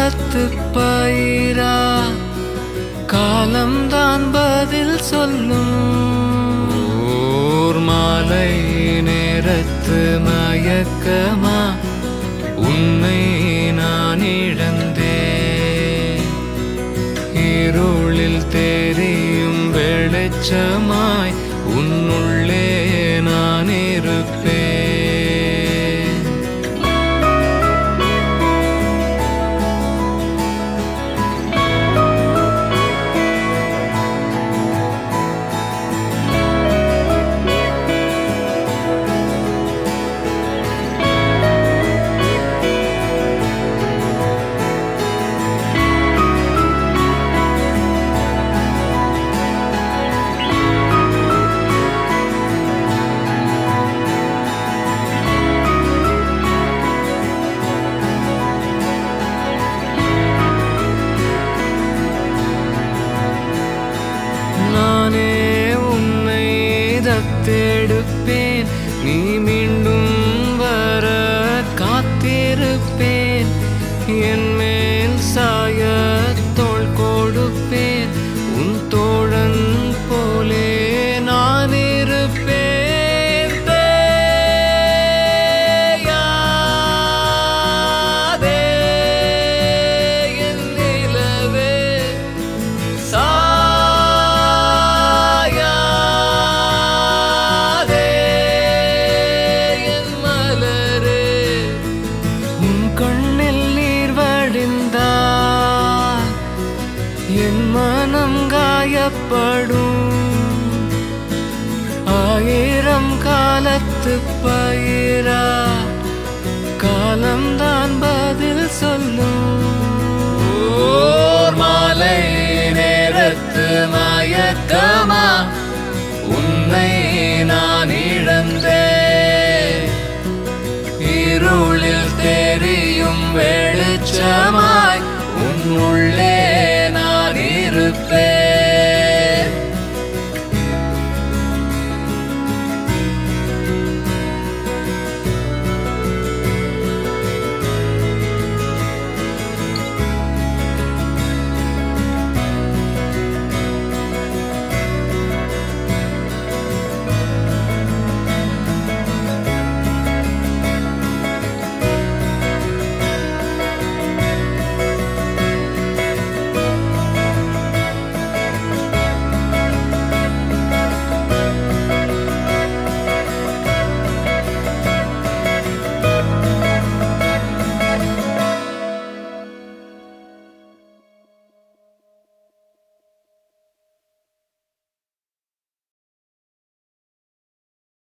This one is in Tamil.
காலத்து பயிரா காலம்தான் பதில் சொல்லும். ஓர் மாலை நேரத்து மயக்கமா உன்னை நான் இழந்தேன். இருளில் தெரியும் வெளிச்சமாய் உன்னுள்ளே நான் இருப்பேன். நானே உன்னை தத்தெடுப்பேன், நீ மீண்டும் வர காத்திருப்பேன். என் மேல் சாய தோள் கொடுப்பேன், உன் தோழன் போலே நான் இருப்பேன். என் மனம் காயப்படும். ஆயிரம் காலத்து பயிரா காலம்தான் பதில் சொல்லும். ஓர் மாலை நேரத்து மயக்கமா உன்னை நான் இழந்தேன். இருளில் தெரியும் வெளிச்சமாய் உன்னுள்ளே